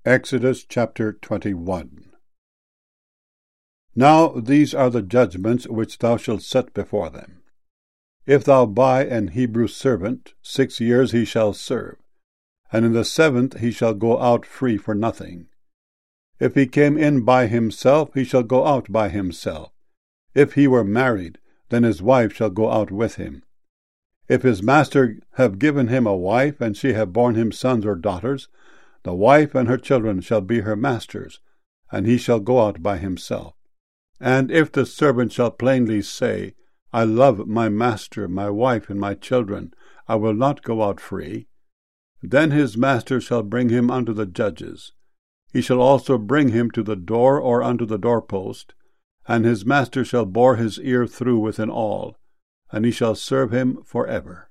Exodus chapter 21. Now these are the judgments which thou shalt set before them. If thou buy an Hebrew servant, 6 years he shall serve, and in the 7th he shall go out free for nothing. If he came in by himself, he shall go out by himself. If he were married, then his wife shall go out with him. If his master have given him a wife, and she have borne him sons or daughters, the wife and her children shall be her master's, and he shall go out by himself. And if the servant shall plainly say, I love my master, my wife, and my children, I will not go out free, then his master shall bring him unto the judges. He shall also bring him to the door or unto the doorpost, and his master shall bore his ear through with an awl, and he shall serve him forever.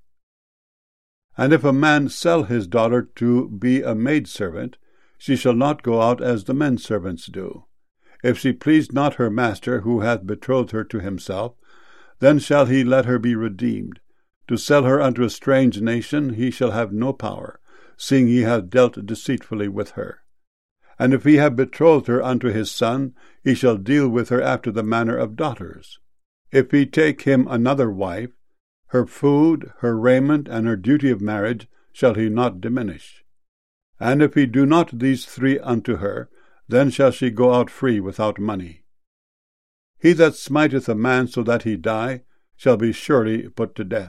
And if a man sell his daughter to be a maidservant, she shall not go out as the men servants do. If she please not her master, who hath betrothed her to himself, then shall he let her be redeemed. To sell her unto a strange nation he shall have no power, seeing he hath dealt deceitfully with her. And if he have betrothed her unto his son, he shall deal with her after the manner of daughters. If he take him another wife, her food, her raiment, and her duty of marriage shall he not diminish. And if he do not these 3 unto her, then shall she go out free without money. He that smiteth a man so that he die shall be surely put to death.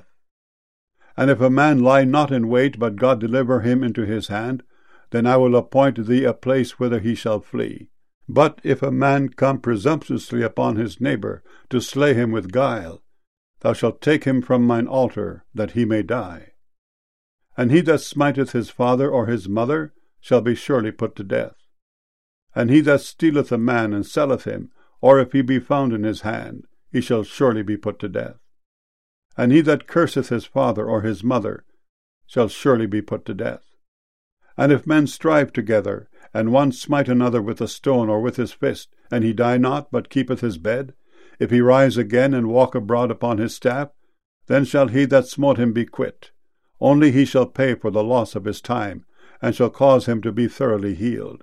And if a man lie not in wait, but God deliver him into his hand, then I will appoint thee a place whither he shall flee. But if a man come presumptuously upon his neighbor to slay him with guile, thou shalt take him from mine altar, that he may die. And he that smiteth his father or his mother shall be surely put to death. And he that stealeth a man and selleth him, or if he be found in his hand, he shall surely be put to death. And he that curseth his father or his mother shall surely be put to death. And if men strive together, and one smite another with a stone or with his fist, and he die not, but keepeth his bed, if he rise again and walk abroad upon his staff, then shall he that smote him be quit. Only he shall pay for the loss of his time, and shall cause him to be thoroughly healed.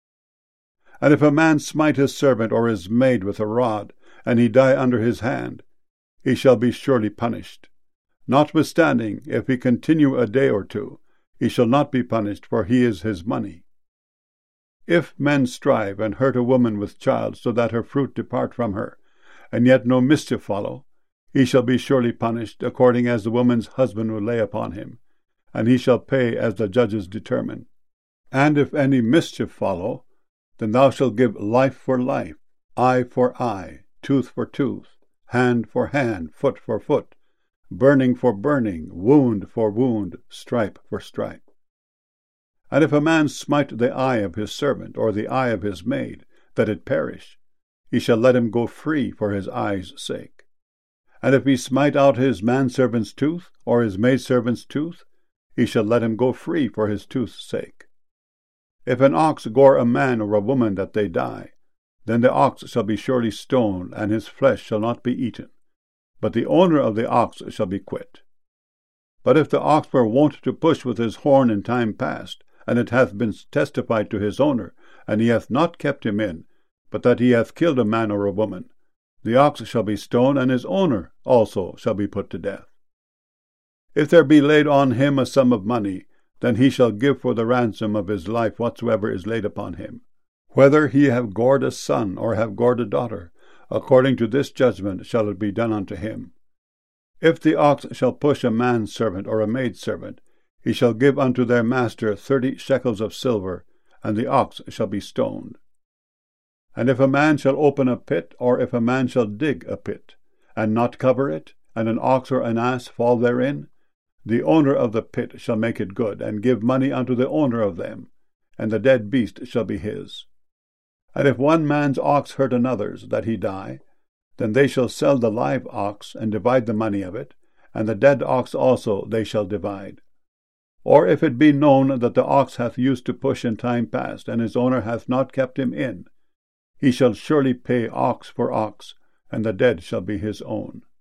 And if a man smite his servant or his maid with a rod, and he die under his hand, he shall be surely punished. Notwithstanding, if he continue a day or 2, he shall not be punished, for he is his money. If men strive and hurt a woman with child, so that her fruit depart from her, and yet no mischief follow, he shall be surely punished, according as the woman's husband will lay upon him, and he shall pay as the judges determine. And if any mischief follow, then thou shalt give life for life, eye for eye, tooth for tooth, hand for hand, foot for foot, burning for burning, wound for wound, stripe for stripe. And if a man smite the eye of his servant, or the eye of his maid, that it perish, he shall let him go free for his eye's sake. And if he smite out his manservant's tooth, or his maidservant's tooth, he shall let him go free for his tooth's sake. If an ox gore a man or a woman that they die, then the ox shall be surely stoned, and his flesh shall not be eaten, but the owner of the ox shall be quit. But if the ox were wont to push with his horn in time past, and it hath been testified to his owner, and he hath not kept him in, but that he hath killed a man or a woman, the ox shall be stoned, and his owner also shall be put to death. If there be laid on him a sum of money, then he shall give for the ransom of his life whatsoever is laid upon him, whether he have gored a son or have gored a daughter. According to this judgment shall it be done unto him. If the ox shall push a manservant or a maidservant, he shall give unto their master 30 shekels of silver, and the ox shall be stoned. And if a man shall open a pit, or if a man shall dig a pit, and not cover it, and an ox or an ass fall therein, the owner of the pit shall make it good, and give money unto the owner of them, and the dead beast shall be his. And if one man's ox hurt another's, that he die, then they shall sell the live ox, and divide the money of it, and the dead ox also they shall divide. Or if it be known that the ox hath used to push in time past, and his owner hath not kept him in, he shall surely pay ox for ox, and the dead shall be his own.